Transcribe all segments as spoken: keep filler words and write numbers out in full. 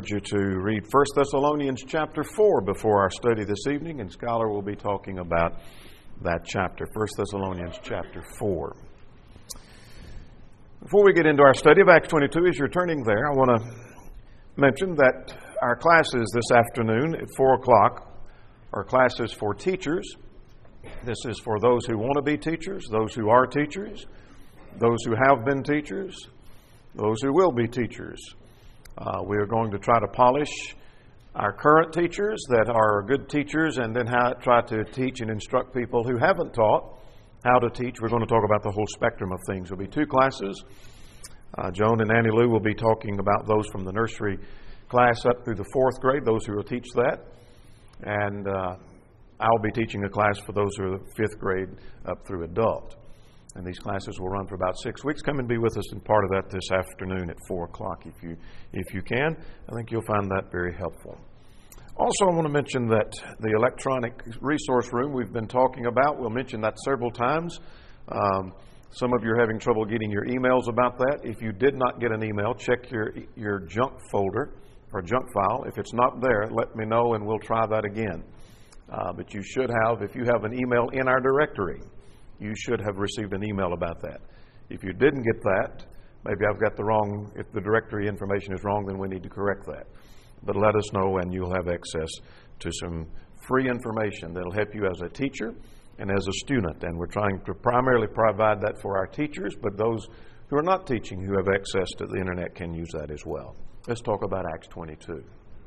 encourage you to read First Thessalonians chapter four before our study this evening, and Scholar will be talking about that chapter, First Thessalonians chapter four. Before we get into our study of Acts twenty-two, as you're turning there, I want to mention that our classes this afternoon at four o'clock are classes for teachers. This is for those who want to be teachers, those who are teachers, those who have been teachers, those who will be teachers. Uh, we are going to try to polish our current teachers that are good teachers and then how, try to teach and instruct people who haven't taught how to teach. We're going to talk about the whole spectrum of things. There will be two classes. Uh, Joan and Annie Lou will be talking about those from the nursery class up through the fourth grade, those who will teach that. And uh, I'll be teaching a class for those who are the fifth grade up through adult. And these classes will run for about six weeks. Come and be with us in part of that this afternoon at four o'clock if you if you can. I think you'll find that very helpful. Also, I want to mention that the electronic resource room we've been talking about, we'll mention that several times. Um, some of you are having trouble getting your emails about that. If you did not get an email, check your your junk folder or junk file. If it's not there, let me know and we'll try that again. Uh, but you should have, if you have an email in our directory, you should have received an email about that. If you didn't get that, maybe I've got the wrong, if the directory information is wrong, then we need to correct that. But let us know and you'll have access to some free information that'll help you as a teacher and as a student. And we're trying to primarily provide that for our teachers, but those who are not teaching, who have access to the internet, can use that as well. Let's talk about Acts twenty-two.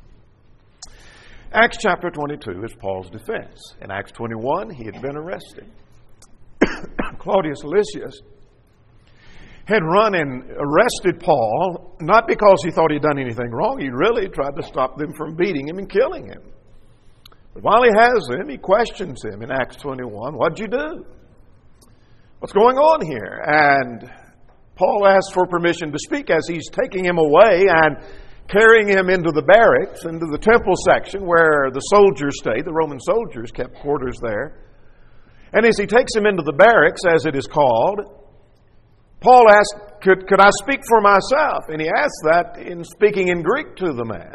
Acts chapter twenty-two is Paul's defense. In Acts twenty-one, he had been arrested. Claudius Lysias had run and arrested Paul, not because he thought he'd done anything wrong. He really tried to stop them from beating him and killing him. But while he has him, he questions him in Acts twenty-one. What'd you do? What's going on here? And Paul asks for permission to speak as he's taking him away and carrying him into the barracks, into the temple section where the soldiers stayed. The Roman soldiers kept quarters there. And as he takes him into the barracks, as it is called, Paul asked, could, could I speak for myself? And he asked that in speaking in Greek to the man.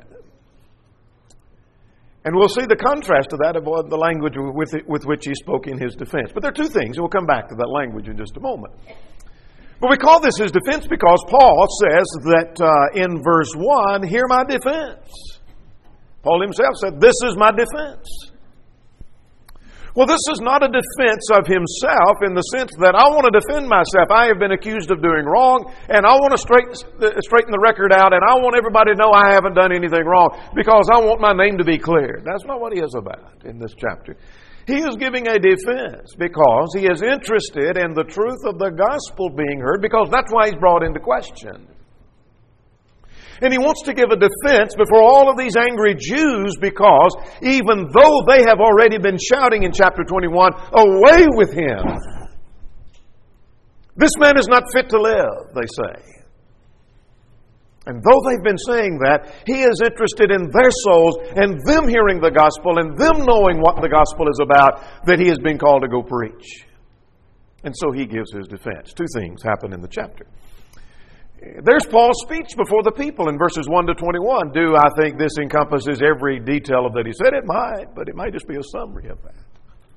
And we'll see the contrast to that of the language with, it, with which he spoke in his defense. But there are two things. We'll come back to that language in just a moment. But we call this his defense because Paul says that uh, in verse one, hear my defense. Paul himself said, this is my defense. Well, this is not a defense of himself in the sense that I want to defend myself. I have been accused of doing wrong, and I want to straighten, straighten the record out, and I want everybody to know I haven't done anything wrong because I want my name to be cleared. That's not what he is about in this chapter. He is giving a defense because he is interested in the truth of the gospel being heard, because that's why he's brought into question. And he wants to give a defense before all of these angry Jews because even though they have already been shouting in chapter twenty-one, away with him, this man is not fit to live, they say. And though they've been saying that, he is interested in their souls and them hearing the gospel and them knowing what the gospel is about, that he has been called to go preach. And so he gives his defense. Two things happen in the chapter. There's Paul's speech before the people in verses one to twenty-one. Do I think this encompasses every detail of that he said? It might, but it might just be a summary of that.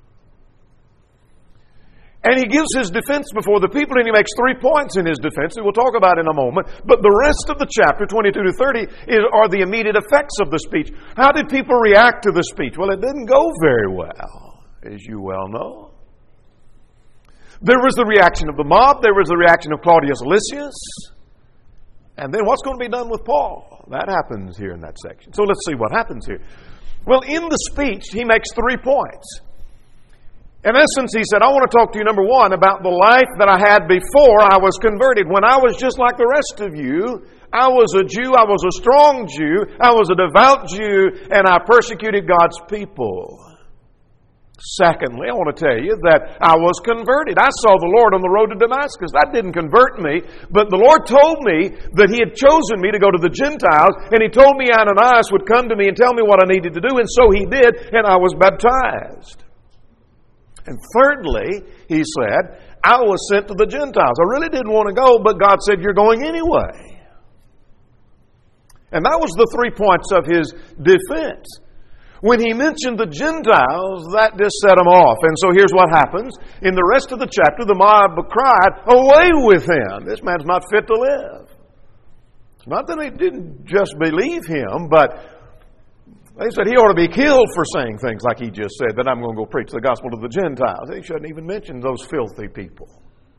And he gives his defense before the people, and he makes three points in his defense that we'll talk about in a moment. But the rest of the chapter, twenty-two to thirty, is, are the immediate effects of the speech. How did people react to the speech? Well, it didn't go very well, as you well know. There was the reaction of the mob. There was the reaction of Claudius Lysias. And then what's going to be done with Paul? That happens here in that section. So let's see what happens here. Well, in the speech, he makes three points. In essence, he said, I want to talk to you, number one, about the life that I had before I was converted. When I was just like the rest of you, I was a Jew, I was a strong Jew, I was a devout Jew, and I persecuted God's people. Secondly, I want to tell you that I was converted. I saw the Lord on the road to Damascus. That didn't convert me, but the Lord told me that He had chosen me to go to the Gentiles, and He told me Ananias would come to me and tell me what I needed to do, and so He did, and I was baptized. And thirdly, he said, I was sent to the Gentiles. I really didn't want to go, but God said, you're going anyway. And that was the three points of his defense. When he mentioned the Gentiles, that just set him off. And so here's what happens. In the rest of the chapter, the mob cried, "Away with him! This man's not fit to live." It's not that they didn't just believe him, but they said he ought to be killed for saying things like he just said, that I'm going to go preach the gospel to the Gentiles. They shouldn't even mention those filthy people.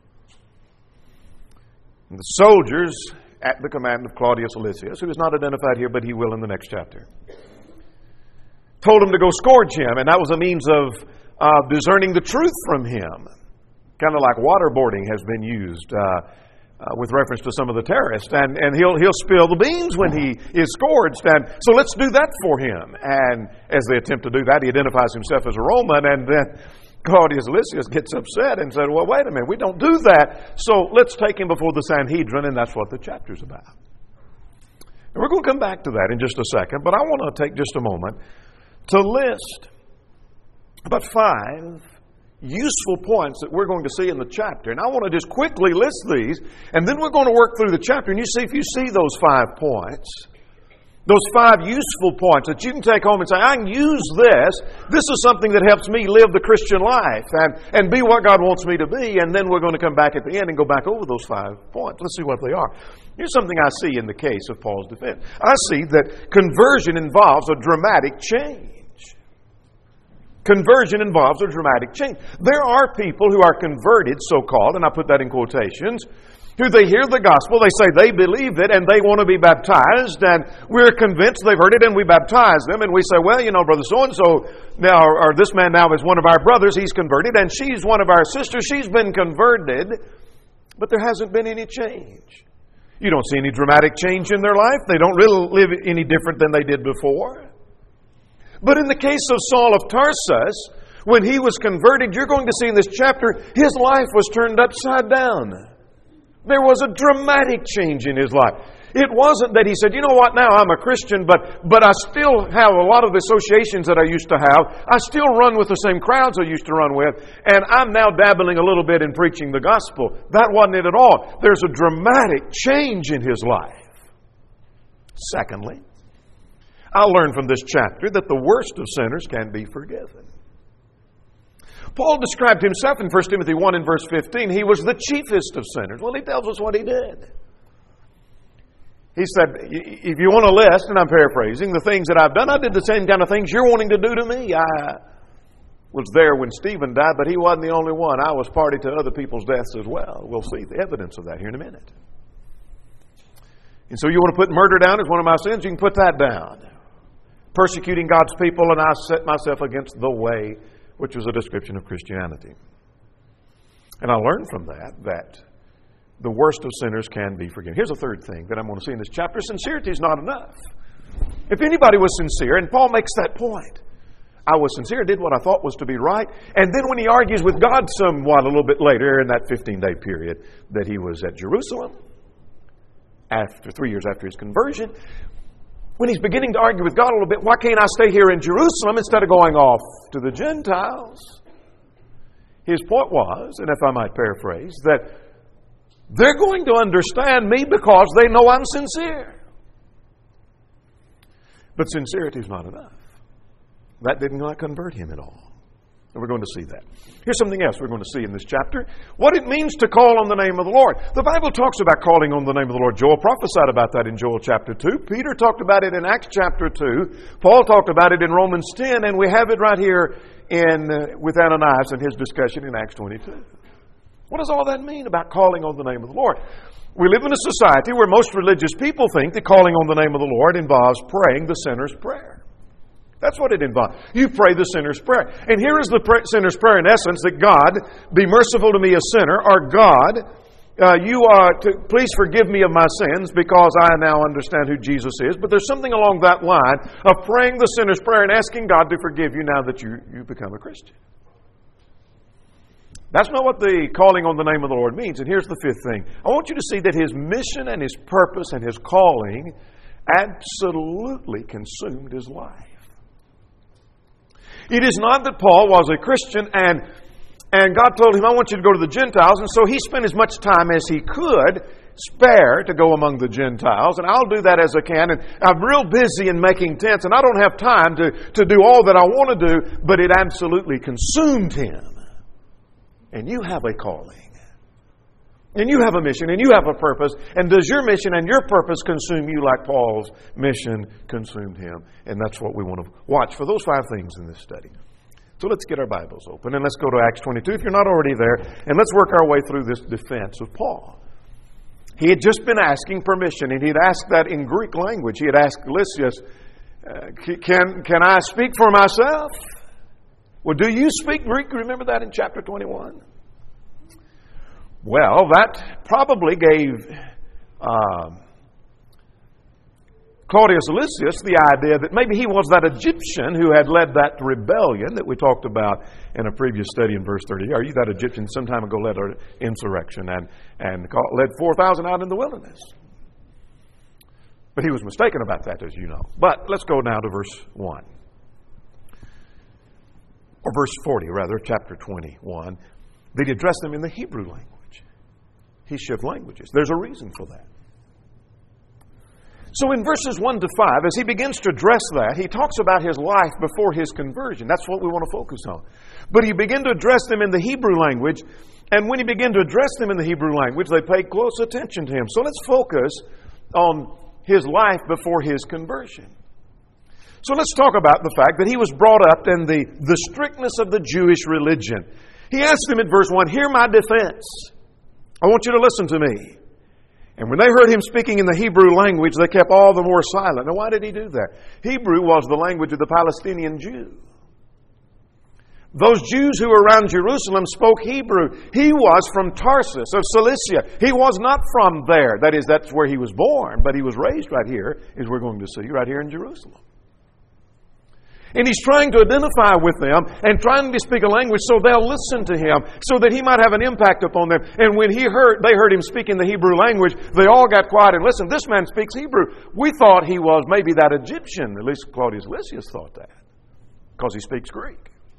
And the soldiers, at the command of Claudius Lysias, who is not identified here, but he will in the next chapter, told him to go scourge him, and that was a means of uh, discerning the truth from him. Kind of like waterboarding has been used uh, uh, with reference to some of the terrorists. And, and he'll, he'll spill the beans when he is scourged. And so let's do that for him. And as they attempt to do that, he identifies himself as a Roman, and then Claudius Lysias gets upset and said, "Well, wait a minute, we don't do that. So let's take him before the Sanhedrin," and that's what the chapter's about. And we're going to come back to that in just a second, but I want to take just a moment to list about five useful points that we're going to see in the chapter. And I want to just quickly list these, and then we're going to work through the chapter, and you see if you see those five points, those five useful points that you can take home and say, "I can use this. This is something that helps me live the Christian life and, and be what God wants me to be." And then we're going to come back at the end and go back over those five points. Let's see what they are. Here's something I see in the case of Paul's defense. I see that conversion involves a dramatic change. Conversion involves a dramatic change. There are people who are converted, so-called, and I put that in quotations, who they hear the gospel, they say they believe it, and they want to be baptized, and we're convinced they've heard it, and we baptize them, and we say, "Well, you know, brother so-and-so now, or this man now is one of our brothers, he's converted, and she's one of our sisters, she's been converted," but there hasn't been any change. You don't see any dramatic change in their life. They don't really live any different than they did before. But in the case of Saul of Tarsus, when he was converted, you're going to see in this chapter, his life was turned upside down. There was a dramatic change in his life. It wasn't that he said, "You know what, now I'm a Christian, but, but I still have a lot of the associations that I used to have. I still run with the same crowds I used to run with, and I'm now dabbling a little bit in preaching the gospel." That wasn't it at all. There's a dramatic change in his life. Secondly, I'll learn from this chapter that the worst of sinners can be forgiven. Paul described himself in First Timothy one and verse fifteen. He was the chiefest of sinners. Well, he tells us what he did. He said, if you want a list, and I'm paraphrasing, the things that I've done, I did the same kind of things you're wanting to do to me. I was there when Stephen died, but he wasn't the only one. I was party to other people's deaths as well. We'll see the evidence of that here in a minute. And so you want to put murder down as one of my sins? You can put that down. Persecuting God's people, and I set myself against the way, which was a description of Christianity. And I learned from that that the worst of sinners can be forgiven. Here's a third thing that I'm going to see in this chapter. Sincerity is not enough. If anybody was sincere, and Paul makes that point, I was sincere, did what I thought was to be right, and then when he argues with God somewhat a little bit later in that fifteen-day period that he was at Jerusalem, after three years after his conversion, when he's beginning to argue with God a little bit, why can't I stay here in Jerusalem instead of going off to the Gentiles? His point was, and if I might paraphrase, that they're going to understand me because they know I'm sincere. But sincerity is not enough. That did not convert him at all. And we're going to see that. Here's something else we're going to see in this chapter. What it means to call on the name of the Lord. The Bible talks about calling on the name of the Lord. Joel prophesied about that in Joel chapter two. Peter talked about it in Acts chapter two. Paul talked about it in Romans ten. And we have it right here in uh, with Ananias and his discussion in Acts twenty-two. What does all that mean about calling on the name of the Lord? We live in a society where most religious people think that calling on the name of the Lord involves praying the sinner's prayer. That's what it involves. You pray the sinner's prayer. And here is the pray, sinner's prayer in essence, that God, be merciful to me a sinner, or God, uh, you are to please forgive me of my sins because I now understand who Jesus is. But there's something along that line of praying the sinner's prayer and asking God to forgive you now that you, you become a Christian. That's not what the calling on the name of the Lord means. And here's the fifth thing. I want you to see that his mission and his purpose and his calling absolutely consumed his life. It is not that Paul was a Christian and, and God told him, I want you to go to the Gentiles. And so he spent as much time as he could spare to go among the Gentiles, and I'll do that as I can, and I'm real busy in making tents, and I don't have time to, to do all that I want to do, but it absolutely consumed him. And you have a calling. And you have a mission, and you have a purpose. And does your mission and your purpose consume you like Paul's mission consumed him? And that's what we want to watch for those five things in this study. So let's get our Bibles open, and let's go to Acts twenty-two, if you're not already there, and let's work our way through this defense of Paul. He had just been asking permission, and he had asked that in Greek language. He had asked Lysias, uh, can, can I speak for myself? Well, do you speak Greek? Remember that in chapter twenty-one? Well, that probably gave uh, Claudius Lysias the idea that maybe he was that Egyptian who had led that rebellion that we talked about in a previous study in verse thirty. Are you that Egyptian some time ago led an insurrection and, and led four thousand out in the wilderness? But he was mistaken about that, as you know. But let's go now to verse one. Or verse forty, rather, chapter twenty-one. Did he address them in the Hebrew language? He shifted languages. There's a reason for that. So in verses one to five, as he begins to address that, he talks about his life before his conversion. That's what we want to focus on. But he began to address them in the Hebrew language, and when he began to address them in the Hebrew language, they paid close attention to him. So let's focus on his life before his conversion. So let's talk about the fact that he was brought up in the, the strictness of the Jewish religion. He asked them in verse one, "Hear my defense. I want you to listen to me." And when they heard him speaking in the Hebrew language, they kept all the more silent. Now, why did he do that? Hebrew was the language of the Palestinian Jew. Those Jews who were around Jerusalem spoke Hebrew. He was from Tarsus of Cilicia. He was not from there. That is, that's where he was born, but he was raised right here, as we're going to see, right here in Jerusalem. And he's trying to identify with them and trying to speak a language so they'll listen to him, so that he might have an impact upon them. And when he heard, they heard him speak in the Hebrew language, they all got quiet and listened. This man speaks Hebrew. We thought he was maybe that Egyptian. At least Claudius Lysias thought that, because he speaks Greek.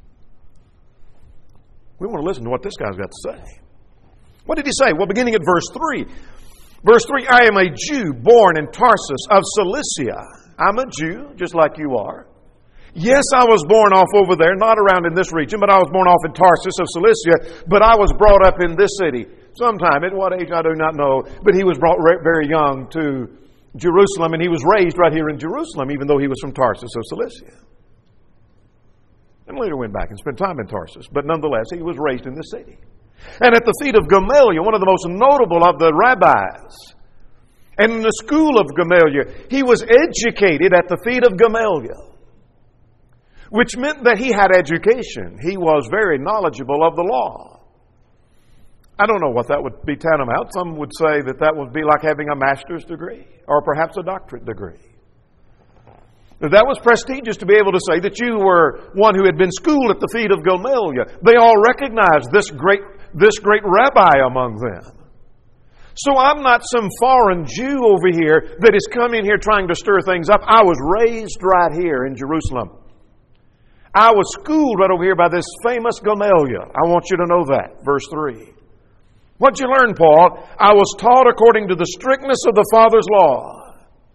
We want to listen to what this guy's got to say. What did he say? Well, beginning at verse three. Verse three, "I am a Jew born in Tarsus of Cilicia." I'm a Jew, just like you are. Yes, I was born off over there, not around in this region, but I was born off in Tarsus of Cilicia, but I was brought up in this city. Sometime, at what age I do not know, but he was brought very young to Jerusalem, and he was raised right here in Jerusalem, even though he was from Tarsus of Cilicia. And later went back and spent time in Tarsus, but nonetheless, he was raised in this city. And at the feet of Gamaliel, one of the most notable of the rabbis, and in the school of Gamaliel, he was educated at the feet of Gamaliel, which meant that he had education. He was very knowledgeable of the law. I don't know what that would be tantamount. Some would say that that would be like having a master's degree or perhaps a doctorate degree. That was prestigious to be able to say that you were one who had been schooled at the feet of Gamaliel. They all recognized this great, this great rabbi among them. So I'm not some foreign Jew over here that is coming here trying to stir things up. I was raised right here in Jerusalem. I was schooled right over here by this famous Gamaliel. I want you to know that. Verse three. What'd you learn, Paul? I was taught according to the strictness of the Father's law,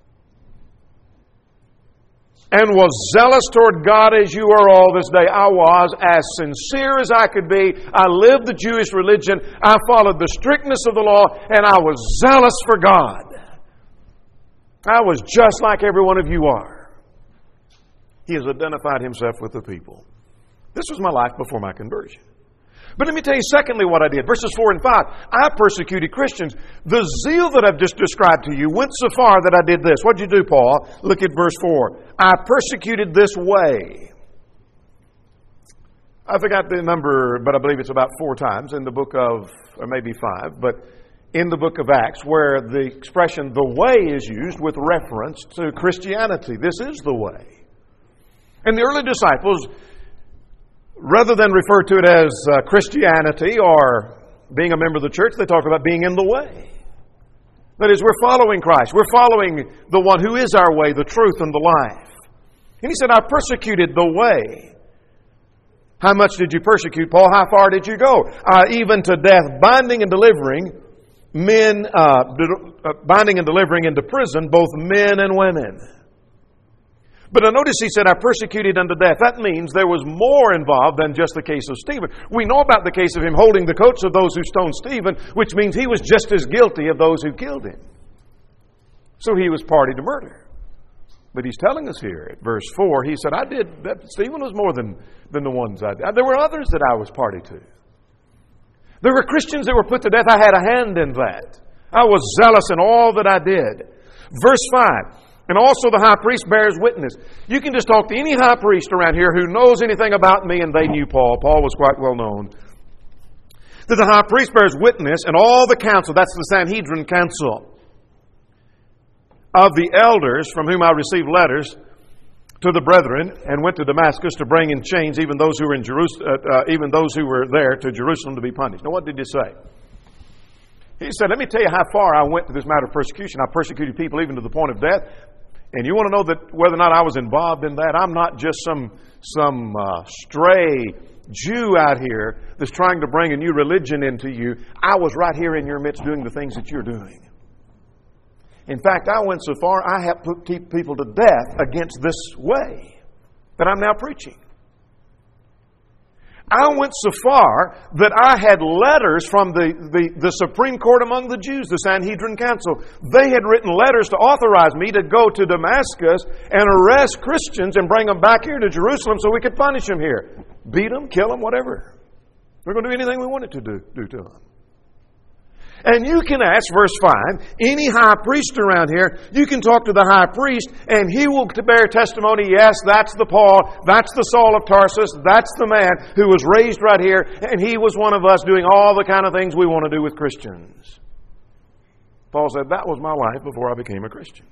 and was zealous toward God as you are all this day. I was as sincere as I could be. I lived the Jewish religion. I followed the strictness of the law, and I was zealous for God. I was just like every one of you are. He has identified himself with the people. This was my life before my conversion. But let me tell you secondly what I did. Verses four and five. I persecuted Christians. The zeal that I've just described to you went so far that I did this. What did you do, Paul? Look at verse four. I persecuted this way. I forgot the number, but I believe it's about four times in the book of, or maybe five, but in the book of Acts, where the expression the way is used with reference to Christianity. This is the way. And the early disciples, rather than refer to it as uh, Christianity or being a member of the church, they talk about being in the way. That is, we're following Christ. We're following the one who is our way, the truth, and the life. And he said, I persecuted the way. How much did you persecute, Paul? How far did you go? Uh, even to death, binding and delivering men, uh, binding and delivering into prison both men and women. But I notice he said, I persecuted unto death. That means there was more involved than just the case of Stephen. We know about the case of him holding the coats of those who stoned Stephen, which means he was just as guilty of those who killed him. So he was party to murder. But he's telling us here at verse four, he said, I did, that Stephen was more than, than the ones I did. There were others that I was party to. There were Christians that were put to death. I had a hand in that. I was zealous in all that I did. Verse five, and also the high priest bears witness. You can just talk to any high priest around here who knows anything about me, and they knew Paul. Paul was quite well known. That the high priest bears witness, and all the council, that's the Sanhedrin council, of the elders from whom I received letters to the brethren, and went to Damascus to bring in chains even those who were in Jerusalem, uh, uh, even those who were there to Jerusalem to be punished. Now, what did he say? He said, let me tell you how far I went to this matter of persecution. I persecuted people even to the point of death. And you want to know that whether or not I was involved in that? I'm not just some, some uh, stray Jew out here that's trying to bring a new religion into you. I was right here in your midst doing the things that you're doing. In fact, I went so far, I have put people to death against this way that I'm now preaching. I went so far that I had letters from the, the, the Supreme Court among the Jews, the Sanhedrin Council. They had written letters to authorize me to go to Damascus and arrest Christians and bring them back here to Jerusalem so we could punish them here. Beat them, kill them, whatever. We're going to do anything we wanted to do, do to them. And you can ask, verse five, any high priest around here, you can talk to the high priest and he will bear testimony, yes, that's the Paul, that's the Saul of Tarsus, that's the man who was raised right here, and he was one of us doing all the kind of things we want to do with Christians. Paul said, that was my life before I became a Christian.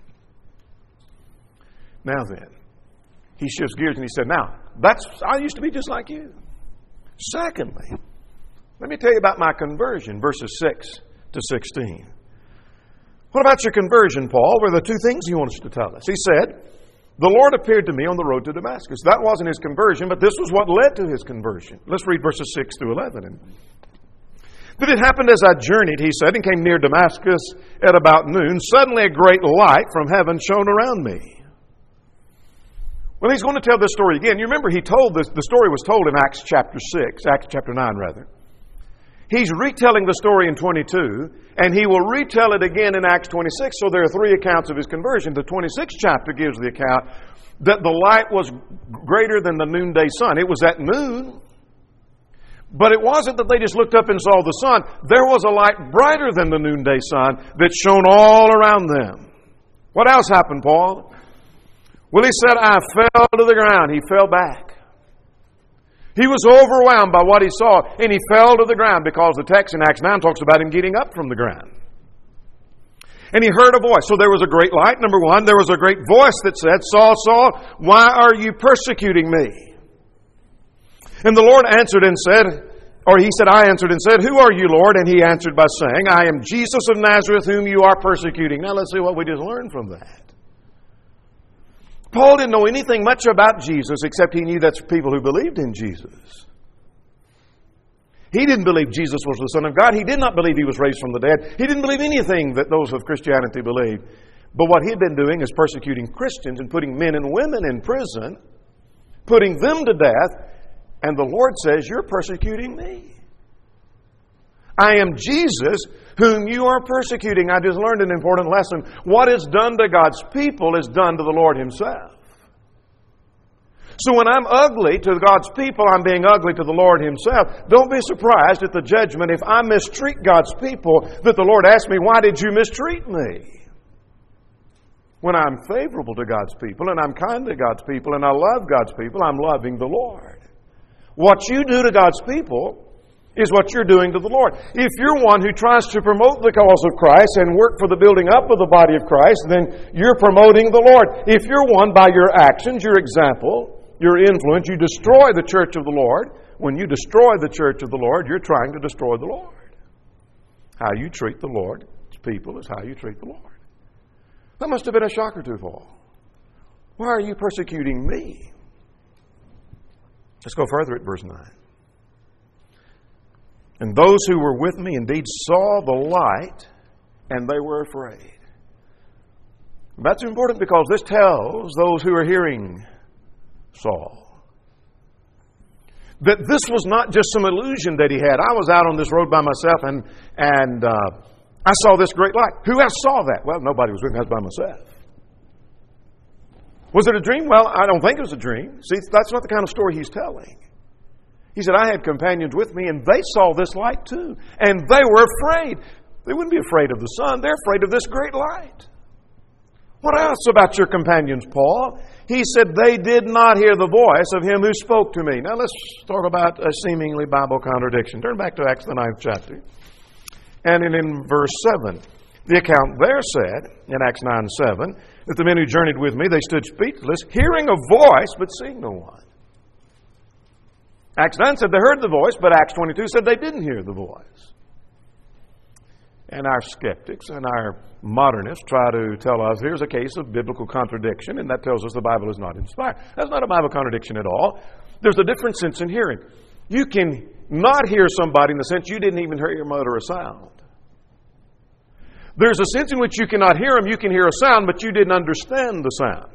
Now then, he shifts gears and he said, now, that's I used to be just like you. Secondly, let me tell you about my conversion, verses six to sixteen. What about your conversion, Paul? Were the two things he wants to tell us. He said, the Lord appeared to me on the road to Damascus. That wasn't his conversion, but this was what led to his conversion. Let's read verses six through eleven. But it happened as I journeyed, he said, and came near Damascus at about noon. Suddenly a great light from heaven shone around me. Well, he's going to tell this story again. You remember he told this, the story was told in Acts chapter six, Acts chapter nine rather. He's retelling the story in twenty-two, and he will retell it again in Acts twenty-six, so there are three accounts of his conversion. The twenty-sixth chapter gives the account that the light was greater than the noonday sun. It was at noon, but it wasn't that they just looked up and saw the sun. There was a light brighter than the noonday sun that shone all around them. What else happened, Paul? Well, he said, I fell to the ground. He fell back. He was overwhelmed by what he saw, and he fell to the ground because the text in Acts nine talks about him getting up from the ground. And he heard a voice. So there was a great light, number one. There was a great voice that said, Saul, Saul, why are you persecuting me? And the Lord answered and said, or he said, I answered and said, who are you, Lord? And he answered by saying, I am Jesus of Nazareth, whom you are persecuting. Now let's see what we just learned from that. Paul didn't know anything much about Jesus except he knew that's people who believed in Jesus. He didn't believe Jesus was the Son of God. He did not believe He was raised from the dead. He didn't believe anything that those of Christianity believed. But what he'd been doing is persecuting Christians and putting men and women in prison, putting them to death, and the Lord says, you're persecuting me. I am Jesus whom you are persecuting. I just learned an important lesson. What is done to God's people is done to the Lord Himself. So when I'm ugly to God's people, I'm being ugly to the Lord Himself. Don't be surprised at the judgment if I mistreat God's people, that the Lord asks me, why did you mistreat me? When I'm favorable to God's people and I'm kind to God's people and I love God's people, I'm loving the Lord. What you do to God's people is what you're doing to the Lord. If you're one who tries to promote the cause of Christ and work for the building up of the body of Christ, then you're promoting the Lord. If you're one by your actions, your example, your influence, you destroy the church of the Lord. When you destroy the church of the Lord, you're trying to destroy the Lord. How you treat the Lord's people is how you treat the Lord. That must have been a shocker to Paul. Why are you persecuting me? Let's go further at verse nine. And those who were with me indeed saw the light, and they were afraid. That's important because this tells those who are hearing Saul that this was not just some illusion that he had. I was out on this road by myself, and and uh, I saw this great light. Who else saw that? Well, nobody was with me. I was by myself. Was it a dream? Well, I don't think it was a dream. See, that's not the kind of story he's telling. He said, I had companions with me, and they saw this light too. And they were afraid. They wouldn't be afraid of the sun. They're afraid of this great light. What else about your companions, Paul? He said, they did not hear the voice of him who spoke to me. Now, let's talk about a seemingly Bible contradiction. Turn back to Acts, the ninth chapter. And in, in verse seven, the account there said, in Acts nine seven, that the men who journeyed with me, they stood speechless, hearing a voice, but seeing no one. Acts nine said they heard the voice, but Acts twenty-two said they didn't hear the voice. And our skeptics and our modernists try to tell us here's a case of biblical contradiction, and that tells us the Bible is not inspired. That's not a Bible contradiction at all. There's a different sense in hearing. You can not hear somebody in the sense you didn't even hear him utter a sound. There's a sense in which you cannot hear him, you can hear a sound, but you didn't understand the sound.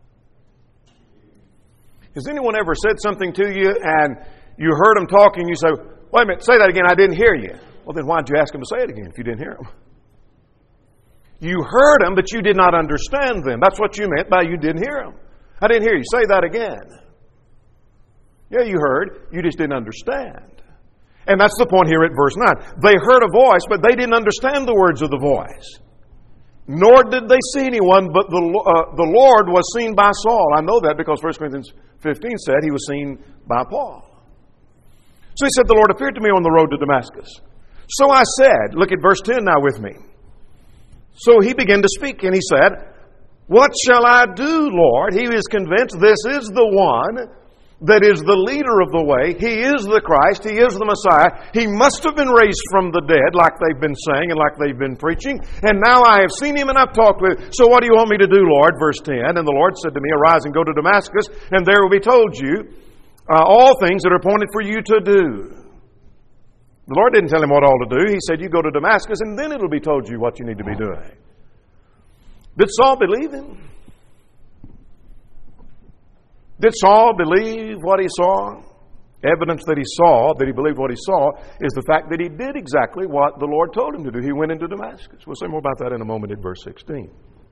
Has anyone ever said something to you and you heard him talking, you say, wait a minute, say that again, I didn't hear you. Well, then why did you ask him to say it again if you didn't hear him? You heard him, but you did not understand them. That's what you meant by you didn't hear him. I didn't hear you. Say that again. Yeah, you heard. You just didn't understand. And that's the point here at verse nine. They heard a voice, but they didn't understand the words of the voice. Nor did they see anyone, but the, uh, the Lord was seen by Saul. I know that because First Corinthians fifteen said he was seen by Paul. So he said, the Lord appeared to me on the road to Damascus. So I said, look at verse ten now with me. So he began to speak, and he said, what shall I do, Lord? He is convinced this is the one that is the leader of the way. He is the Christ. He is the Messiah. He must have been raised from the dead, like they've been saying and like they've been preaching. And now I have seen him and I've talked with him. So what do you want me to do, Lord? Verse ten, and the Lord said to me, arise and go to Damascus, and there will be told you uh, all things that are appointed for you to do. The Lord didn't tell him what all to do. He said, you go to Damascus, and then it'll be told you what you need to be doing. Did Saul believe him? Did Saul believe what he saw? Evidence that he saw, that he believed what he saw, is the fact that he did exactly what the Lord told him to do. He went into Damascus. We'll say more about that in a moment in verse sixteen.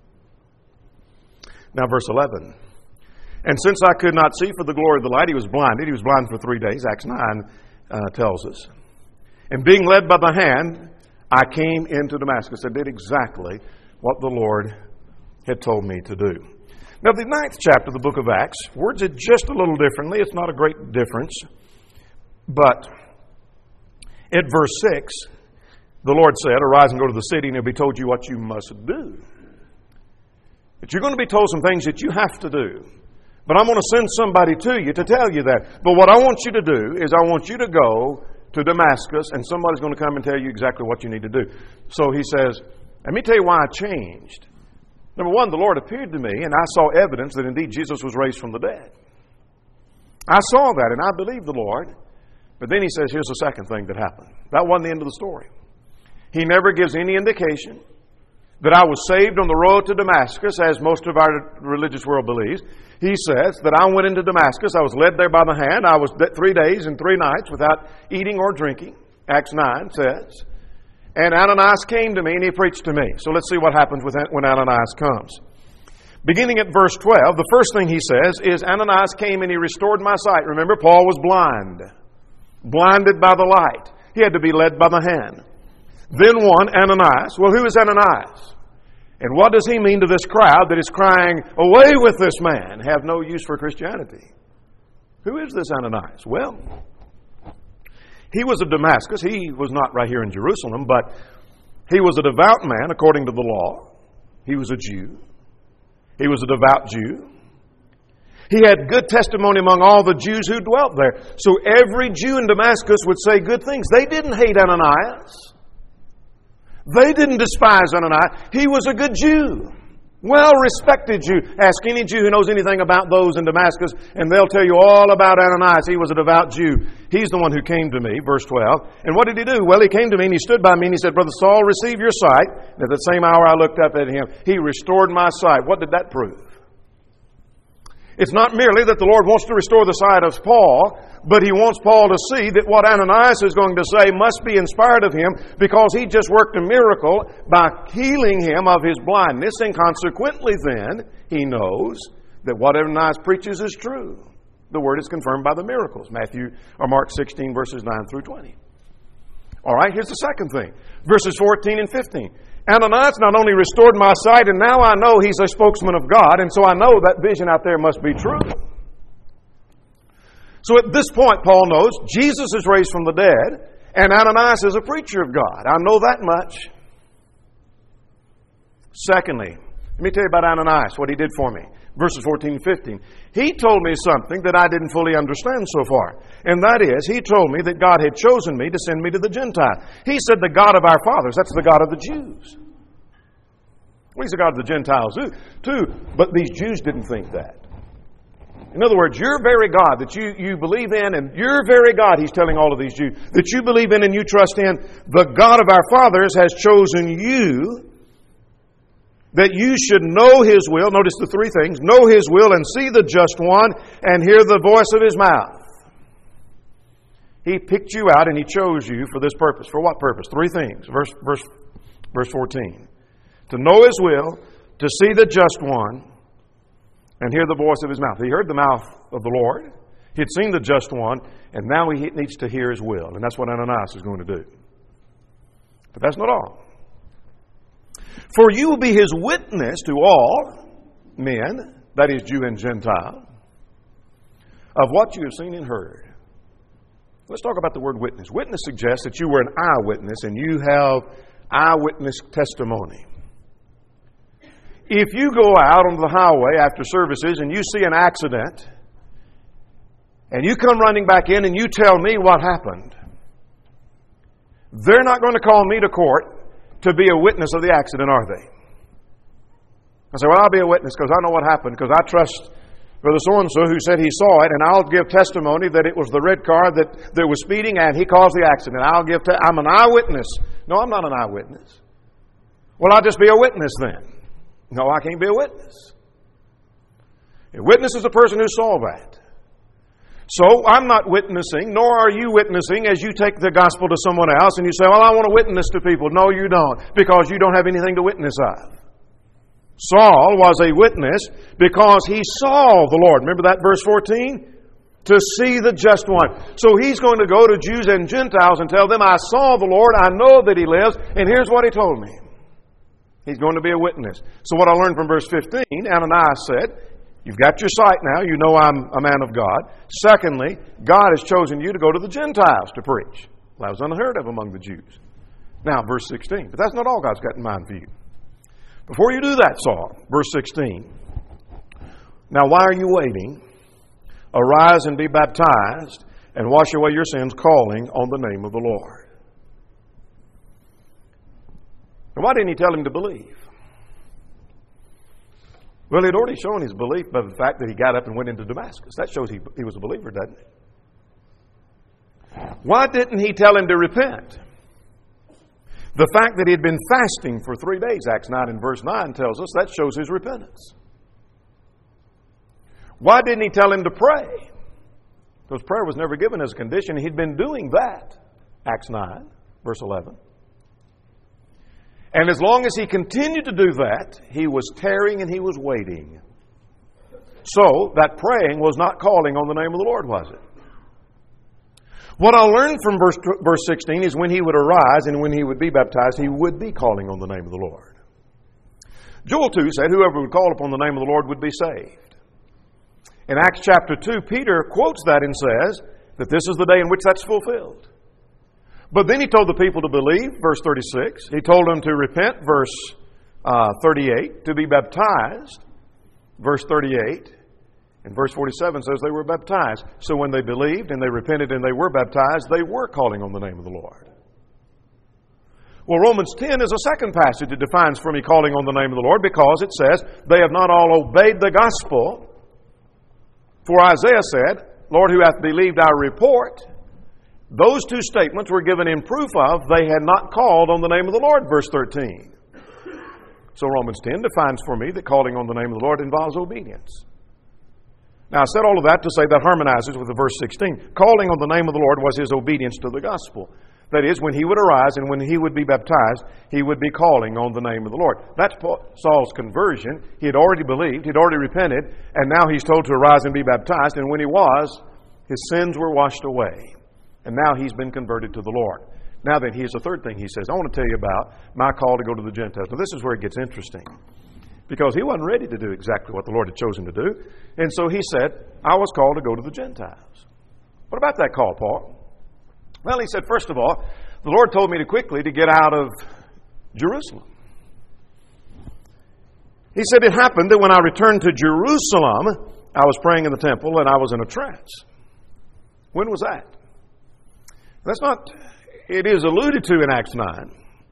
Now, verse eleven. And since I could not see for the glory of the light, he was blinded. He was blind for three days, Acts nine uh, tells us. And being led by the hand, I came into Damascus. I did exactly what the Lord had told me to do. Now, the ninth chapter of the book of Acts words it just a little differently. It's not a great difference. But at verse six, the Lord said, arise and go to the city, and it'll be told you what you must do. But you're going to be told some things that you have to do. But I'm going to send somebody to you to tell you that. But what I want you to do is I want you to go to Damascus, and somebody's going to come and tell you exactly what you need to do. So he says, let me tell you why I changed. Number one, the Lord appeared to me, and I saw evidence that indeed Jesus was raised from the dead. I saw that, and I believed the Lord. But then he says, here's the second thing that happened. That wasn't the end of the story. He never gives any indication that I was saved on the road to Damascus, as most of our religious world believes. He says that I went into Damascus. I was led there by the hand. I was three days and three nights without eating or drinking. Acts nine says. And Ananias came to me and he preached to me. So let's see what happens when Ananias comes. Beginning at verse twelve, the first thing he says is Ananias came and he restored my sight. Remember, Paul was blind. Blinded by the light. He had to be led by the hand. Then one, Ananias. Well, who is Ananias? And what does he mean to this crowd that is crying, away with this man, have no use for Christianity? Who is this Ananias? Well, he was of Damascus. He was not right here in Jerusalem, but he was a devout man according to the law. He was a Jew. He was a devout Jew. He had good testimony among all the Jews who dwelt there. So every Jew in Damascus would say good things. They didn't hate Ananias. They didn't despise Ananias. He was a good Jew. well-respected Jew. Ask any Jew who knows anything about those in Damascus, and they'll tell you all about Ananias. He was a devout Jew. He's the one who came to me, verse twelve. And what did he do? Well, he came to me and he stood by me and he said, Brother Saul, receive your sight. And at the same hour I looked up at him. He restored my sight. What did that prove? It's not merely that the Lord wants to restore the sight of Paul, but He wants Paul to see that what Ananias is going to say must be inspired of him, because he just worked a miracle by healing him of his blindness, and consequently then he knows that what Ananias preaches is true. The word is confirmed by the miracles. Matthew or Mark sixteen, verses nine through twenty. All right, here's the second thing. Verses fourteen and fifteen. Ananias not only restored my sight, and now I know he's a spokesman of God, and so I know that vision out there must be true. So at this point, Paul knows Jesus is raised from the dead, and Ananias is a preacher of God. I know that much. Secondly, let me tell you about Ananias, what he did for me. Verses fourteen and fifteen. He told me something that I didn't fully understand so far. And that is, he told me that God had chosen me to send me to the Gentiles. He said the God of our fathers, that's the God of the Jews. Well, he's the God of the Gentiles too. But these Jews didn't think that. In other words, your very God that you, you believe in, and your very God, he's telling all of these Jews, that you believe in and you trust in, the God of our fathers has chosen you, that you should know His will. Notice the three things. Know His will and see the just one and hear the voice of His mouth. He picked you out and He chose you for this purpose. For what purpose? Three things. Verse, verse, verse fourteen. To know His will, to see the just one, and hear the voice of His mouth. He heard the mouth of the Lord. He had seen the just one, and now he needs to hear His will. And that's what Ananias is going to do. But that's not all. For you will be His witness to all men, that is Jew and Gentile, of what you have seen and heard. Let's talk about the word witness. Witness suggests that you were an eyewitness and you have eyewitness testimony. If you go out on the highway after services and you see an accident and you come running back in and you tell me what happened, they're not going to call me to court to be a witness of the accident, are they? I say, well, I'll be a witness because I know what happened, because I trust Brother so-and-so who said he saw it, and I'll give testimony that it was the red car that, that was speeding and he caused the accident. I'll give. Te- I'm an eyewitness. No, I'm not an eyewitness. Well, I'll just be a witness then. No, I can't be a witness. A witness is a person who saw that. So I'm not witnessing, nor are you witnessing as you take the gospel to someone else and you say, well, I want to witness to people. No, you don't, because you don't have anything to witness of. Saul was a witness because he saw the Lord. Remember that verse fourteen? To see the just one. So he's going to go to Jews and Gentiles and tell them, I saw the Lord, I know that He lives, and here's what He told me. He's going to be a witness. So what I learned from verse fifteen, Ananias said, you've got your sight now. You know I'm a man of God. Secondly, God has chosen you to go to the Gentiles to preach. Well, that was unheard of among the Jews. Now, verse sixteen. But that's not all God's got in mind for you. Before you do that, Saul, verse sixteen. Now, why are you waiting? Arise and be baptized and wash away your sins, calling on the name of the Lord. And why didn't He tell him to believe? Well, he'd already shown his belief by the fact that he got up and went into Damascus. That shows he, he was a believer, doesn't it? Why didn't He tell him to repent? The fact that he had been fasting for three days, Acts nine and verse nine tells us, that shows his repentance. Why didn't He tell him to pray? Because prayer was never given as a condition. He'd been doing that, Acts nine, verse eleven. And as long as he continued to do that, he was tarrying and he was waiting. So, that praying was not calling on the name of the Lord, was it? What I learned from verse, verse sixteen is when he would arise and when he would be baptized, he would be calling on the name of the Lord. Joel two said, whoever would call upon the name of the Lord would be saved. In Acts chapter two, Peter quotes that and says that this is the day in which that's fulfilled. But then he told the people to believe, verse thirty-six. He told them to repent, verse uh, thirty-eight. To be baptized, verse thirty-eight. And verse forty-seven says they were baptized. So when they believed and they repented and they were baptized, they were calling on the name of the Lord. Well, Romans ten is a second passage that defines for me calling on the name of the Lord, because it says, they have not all obeyed the gospel. For Isaiah said, Lord, who hath believed our report? Those two statements were given in proof of they had not called on the name of the Lord, verse thirteen. So Romans ten defines for me that calling on the name of the Lord involves obedience. Now, I said all of that to say that harmonizes with the verse sixteen. Calling on the name of the Lord was his obedience to the gospel. That is, when he would arise and when he would be baptized, he would be calling on the name of the Lord. That's Saul's conversion. He had already believed, he had already repented, and now he's told to arise and be baptized. And when he was, his sins were washed away. And now he's been converted to the Lord. Now then, here's the third thing he says. I want to tell you about my call to go to the Gentiles. Now, this is where it gets interesting, because he wasn't ready to do exactly what the Lord had chosen to do. And so he said, I was called to go to the Gentiles. What about that call, Paul? Well, he said, first of all, the Lord told me to quickly to get out of Jerusalem. He said it happened that when I returned to Jerusalem, I was praying in the temple and I was in a trance. When was that? That's not, it is alluded to in Acts nine.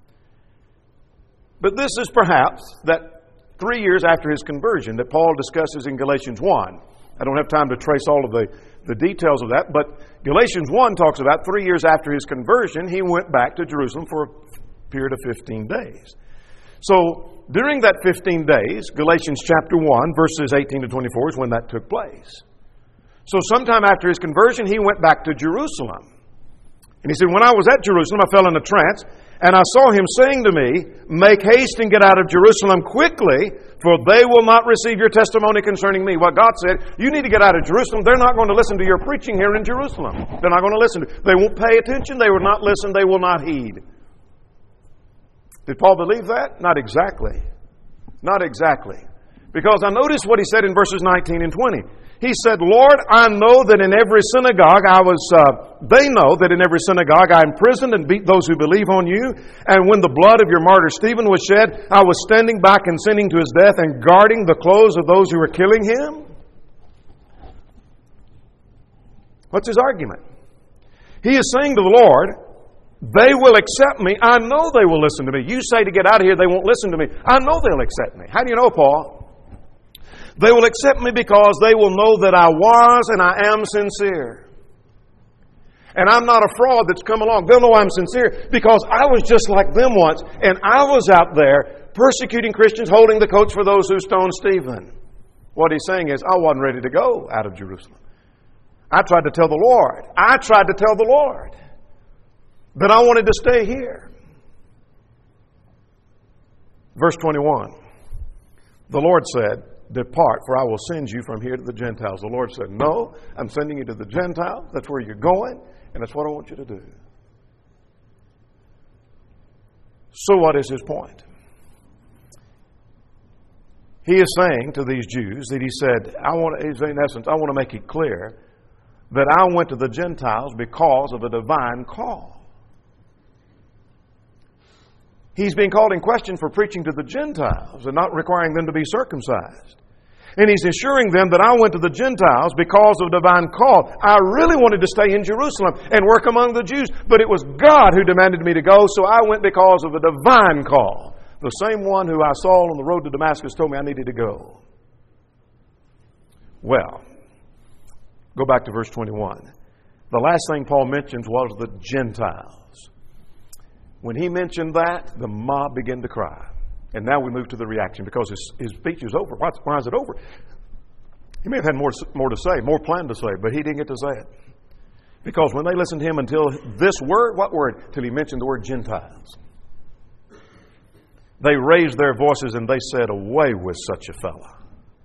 But this is perhaps that three years after his conversion that Paul discusses in Galatians one. I don't have time to trace all of the, the details of that, but Galatians one talks about three years after his conversion, he went back to Jerusalem for a period of fifteen days. So during that fifteen days, Galatians chapter one, verses eighteen to twenty-four is when that took place. So sometime after his conversion, he went back to Jerusalem. And he said, when I was at Jerusalem, I fell in a trance, and I saw him saying to me, make haste and get out of Jerusalem quickly, for they will not receive your testimony concerning me. What God said, you need to get out of Jerusalem. They're not going to listen to your preaching here in Jerusalem. They're not going to listen. They won't pay attention. They will not listen. They will not heed. Did Paul believe that? Not exactly. Not exactly. Because I noticed what he said in verses nineteen and twenty. He said, Lord, I know that in every synagogue I was, uh, they know that in every synagogue I imprisoned and beat those who believe on you. And when the blood of your martyr Stephen was shed, I was standing by consenting to his death and guarding the clothes of those who were killing him. What's his argument? He is saying to the Lord, they will accept me. I know they will listen to me. You say to get out of here, they won't listen to me. I know they'll accept me. How do you know, Paul? They will accept me because they will know that I was and I am sincere. And I'm not a fraud that's come along. They'll know I'm sincere because I was just like them once. And I was out there persecuting Christians, holding the coats for those who stoned Stephen. What he's saying is, I wasn't ready to go out of Jerusalem. I tried to tell the Lord. I tried to tell the Lord that I wanted to stay here. Verse twenty-one. The Lord said, depart, for I will send you from here to the Gentiles. The Lord said, no, I'm sending you to the Gentiles. That's where you're going, and that's what I want you to do. So what is his point? He is saying to these Jews that he said, I want, he's in essence, I want to make it clear that I went to the Gentiles because of a divine call. He's being called in question for preaching to the Gentiles and not requiring them to be circumcised. And he's assuring them that I went to the Gentiles because of divine call. I really wanted to stay in Jerusalem and work among the Jews, but it was God who demanded me to go, so I went because of a divine call. The same one who I saw on the road to Damascus told me I needed to go. Well, go back to verse twenty-one. The last thing Paul mentions was the Gentiles. When he mentioned that, the mob began to cry. And now we move to the reaction because his, his speech is over. Why, why is it over? He may have had more, more to say, more planned to say, but he didn't get to say it. Because when they listened to him until this word, what word? Till he mentioned the word Gentiles. They raised their voices and they said, away with such a fellow.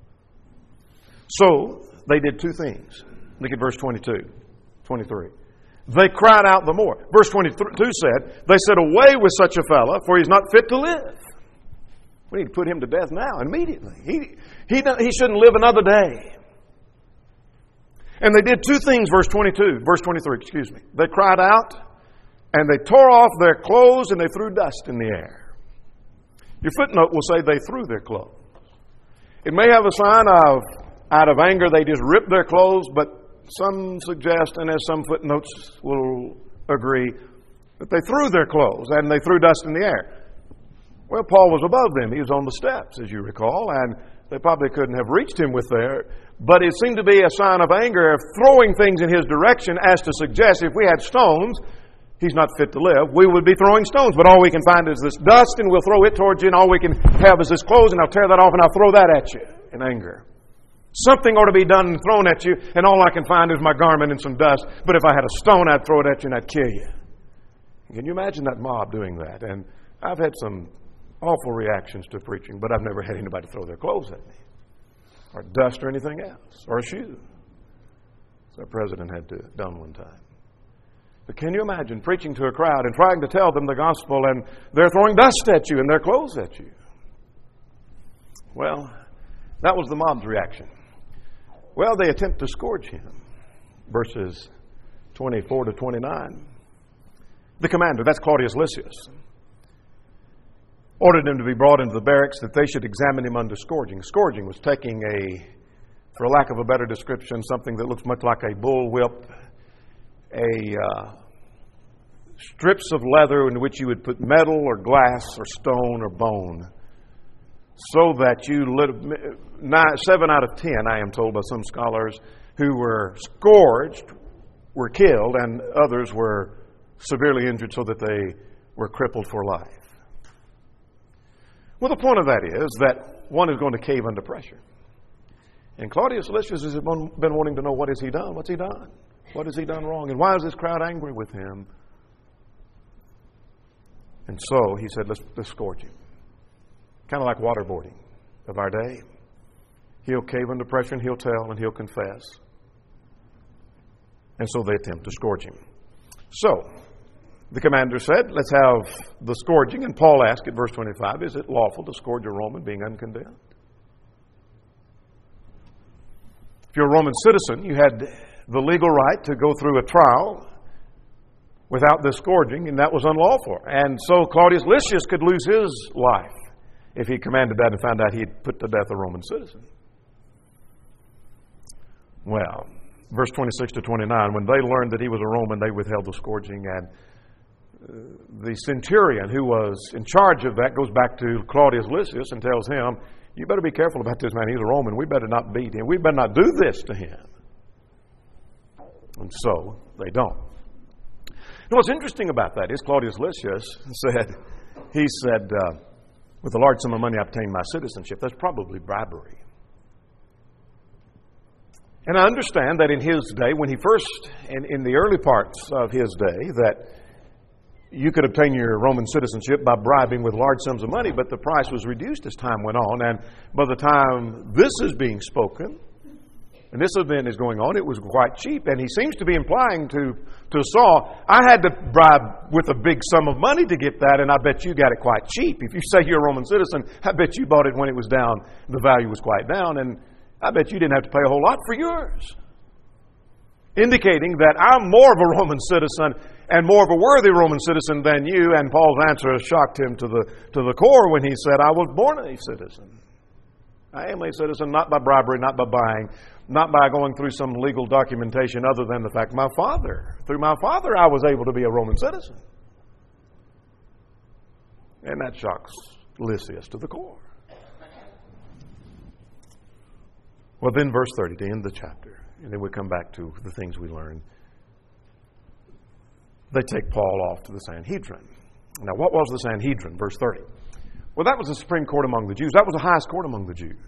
So they did two things. Look at verse twenty-two, twenty-three. They cried out the more. Verse twenty-two said, they said, away with such a fellow, for he's not fit to live. We need to put him to death now, immediately. He, he, he shouldn't live another day. And they did two things, verse twenty-two, verse twenty-three, excuse me. They cried out, and they tore off their clothes, and they threw dust in the air. Your footnote will say they threw their clothes. It may have a sign of, out of anger, they just ripped their clothes, but some suggest, and as some footnotes will agree, But they threw their clothes, and they threw dust in the air. Well, Paul was above them. He was on the steps, as you recall, and they probably couldn't have reached him with there. But it seemed to be a sign of anger, of throwing things in his direction, as to suggest if we had stones, he's not fit to live, we would be throwing stones. But all we can find is this dust, and we'll throw it towards you, and all we can have is this clothes, and I'll tear that off, and I'll throw that at you in anger. Something ought to be done and thrown at you, and all I can find is my garment and some dust. But if I had a stone, I'd throw it at you, and I'd kill you. Can you imagine that mob doing that? And I've had some awful reactions to preaching, but I've never had anybody throw their clothes at me, or dust or anything else, or a shoe. So the president had to done one time. But can you imagine preaching to a crowd and trying to tell them the gospel, and they're throwing dust at you and their clothes at you? Well, that was the mob's reaction. Well, they attempt to scourge him. Verses twenty-four to twenty-nine. The commander, that's Claudius Lysias, ordered him to be brought into the barracks that they should examine him under scourging. Scourging was taking a, for lack of a better description, something that looks much like a bull whip, a uh, strips of leather in which you would put metal or glass or stone or bone, so that you lit, nine, seven out of ten, I am told by some scholars, who were scourged were killed, and others were severely injured so that they were crippled for life. Well, the point of that is that one is going to cave under pressure. And Claudius Lysias has been wanting to know, what has he done? What's he done? What has he done wrong? And why is this crowd angry with him? And so he said, let's, let's scourge him. Kind of like waterboarding of our day. He'll cave under pressure, and he'll tell, and he'll confess. And so they attempt to scourge him. So the commander said, let's have the scourging. And Paul asked at verse twenty-five, is it lawful to scourge a Roman being uncondemned? If you're a Roman citizen, you had the legal right to go through a trial without this scourging, and that was unlawful. And so Claudius Lysias could lose his life if he commanded that and found out he'd put to death a Roman citizen. Well, verse twenty-six to twenty-nine, when they learned that he was a Roman, they withheld the scourging. And the centurion who was in charge of that goes back to Claudius Lysias and tells him, you better be careful about this man. He's a Roman. We better not beat him. We better not do this to him. And so they don't. Now, what's interesting about that is Claudius Lysias said, he said, uh, with a large sum of money I obtained my citizenship. That's probably bribery. And I understand that in his day, when he first, in, in the early parts of his day, that you could obtain your Roman citizenship by bribing with large sums of money, but the price was reduced as time went on. And by the time this is being spoken, and this event is going on, it was quite cheap. And he seems to be implying to, to Saul, I had to bribe with a big sum of money to get that, and I bet you got it quite cheap. If you say you're a Roman citizen, I bet you bought it when it was down, the value was quite down, and I bet you didn't have to pay a whole lot for yours. Indicating that I'm more of a Roman citizen and more of a worthy Roman citizen than you. And Paul's answer shocked him to the, to the core when he said, I was born a citizen. I am a citizen not by bribery, not by buying, not by going through some legal documentation other than the fact my father, through my father, I was able to be a Roman citizen. And that shocks Lysias to the core. Well, then verse thirty, to end the chapter, and then we come back to the things we learned. They take Paul off to the Sanhedrin. Now, what was the Sanhedrin? Verse thirty. Well, that was the supreme court among the Jews. That was the highest court among the Jews.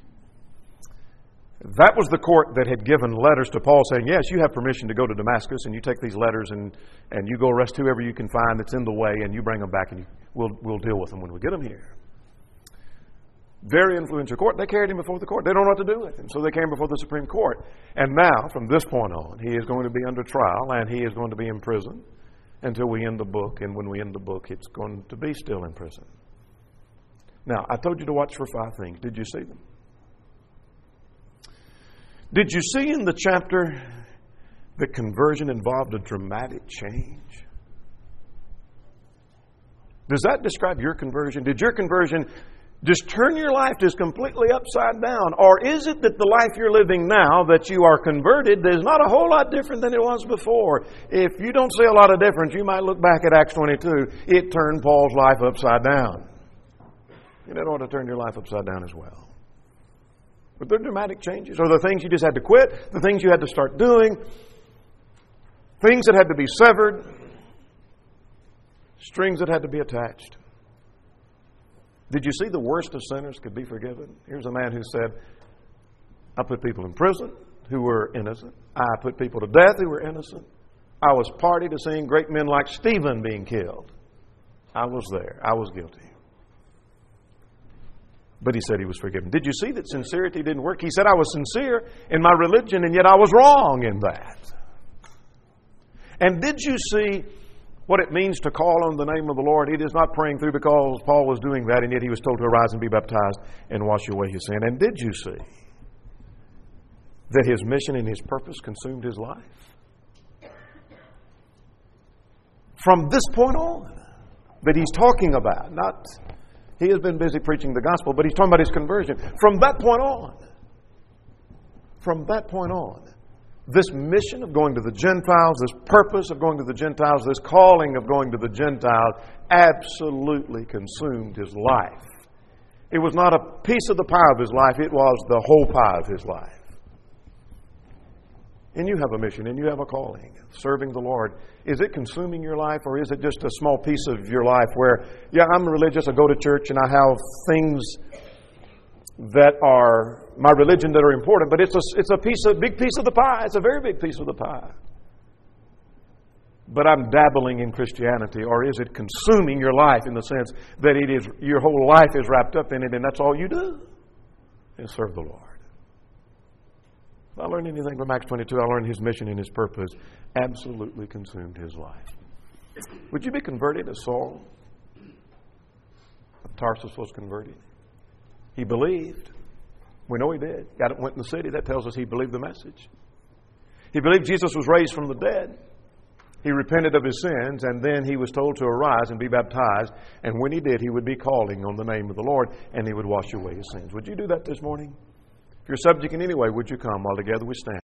That was the court that had given letters to Paul saying, yes, you have permission to go to Damascus, and you take these letters and, and you go arrest whoever you can find that's in the way, and you bring them back, and you, we'll, we'll deal with them when we get them here. Very influential court. They carried him before the court. They don't know what to do with him. So they came before the Supreme Court. And now, from this point on, he is going to be under trial, and he is going to be in prison until we end the book. And when we end the book, it's going to be still in prison. Now, I told you to watch for five things. Did you see them? Did you see in the chapter that conversion involved a dramatic change? Does that describe your conversion? Did your conversion Just turn your life just completely upside down. Or is it that the life you're living now, that you are converted, is not a whole lot different than it was before? If you don't see a lot of difference, you might look back at Acts twenty-two. It turned Paul's life upside down. You don't want to turn your life upside down as well. But there are dramatic changes. Or the things you just had to quit, the things you had to start doing, things that had to be severed, strings that had to be attached. Did you see the worst of sinners could be forgiven? Here's a man who said, I put people in prison who were innocent. I put people to death who were innocent. I was party to seeing great men like Stephen being killed. I was there. I was guilty. But he said he was forgiven. Did you see that sincerity didn't work? He said, I was sincere in my religion, and yet I was wrong in that. And did you see what it means to call on the name of the Lord? It is not praying through because Paul was doing that, and yet he was told to arise and be baptized and wash away his sin. And did you see that his mission and his purpose consumed his life? From this point on, that he's talking about, not, he has been busy preaching the gospel, but he's talking about his conversion. From that point on, from that point on, this mission of going to the Gentiles, this purpose of going to the Gentiles, this calling of going to the Gentiles absolutely consumed his life. It was not a piece of the pie of his life, it was the whole pie of his life. And you have a mission and you have a calling, serving the Lord. Is it consuming your life, or is it just a small piece of your life where, yeah, I'm religious, I go to church and I have things that are my religion that are important, but it's a, it's a piece of, big piece of the pie. It's a very big piece of the pie. But I'm dabbling in Christianity, or is it consuming your life in the sense that it is, your whole life is wrapped up in it and that's all you do is serve the Lord? If I learned anything from Acts twenty-two, I learned his mission and his purpose absolutely consumed his life. Would you be converted as Saul of Tarsus was converted? He believed. We know he did. Got went in the city. That tells us he believed the message. He believed Jesus was raised from the dead. He repented of his sins, and then he was told to arise and be baptized. And when he did, he would be calling on the name of the Lord, and he would wash away his sins. Would you do that this morning? If you're subject in any way, would you come while together we stand?